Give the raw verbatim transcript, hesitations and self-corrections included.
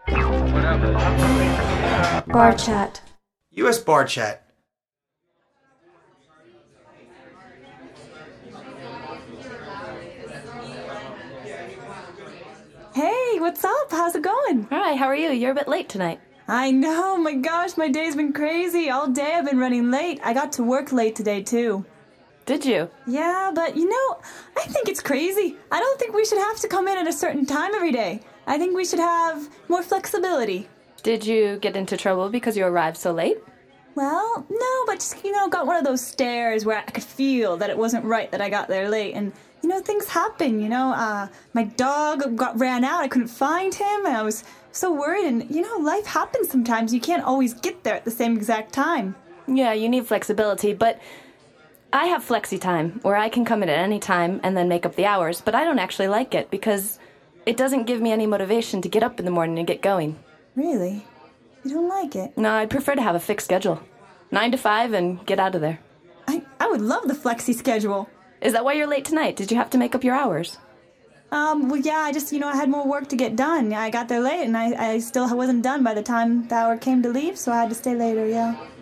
Bar chat. U S Bar Chat. Hey, what's up? How's it going? Hi, how are you? You're a bit late tonight. I know, my gosh, my day's been crazy. All day I've been running late. I got to work late today, too. Did you? Yeah, but you know, I think it's crazy. I don't think we should have to come in at a certain time every day. I think we should have more flexibility. Did you get into trouble because you arrived so late? Well, no, but just, you know, got one of those stares where I could feel that it wasn't right that I got there late. And, you know, things happen, you know. Uh, my dog got ran out. I couldn't find him, and I was so worried. And, you know, life happens sometimes. You can't always get there at the same exact time. Yeah, you need flexibility, but I have flexi time, where I can come in at any time and then make up the hours, but I don't actually like it because it doesn't give me any motivation to get up in the morning and get going. Really? You don't like it? No, I'd prefer to have a fixed schedule. Nine to five and get out of there. I, I would love the flexi schedule. Is that why you're late tonight? Did you have to make up your hours? Um, well, yeah, I just, you know, I had more work to get done. I got there late, and I, I still wasn't done by the time the hour came to leave, so I had to stay later, yeah.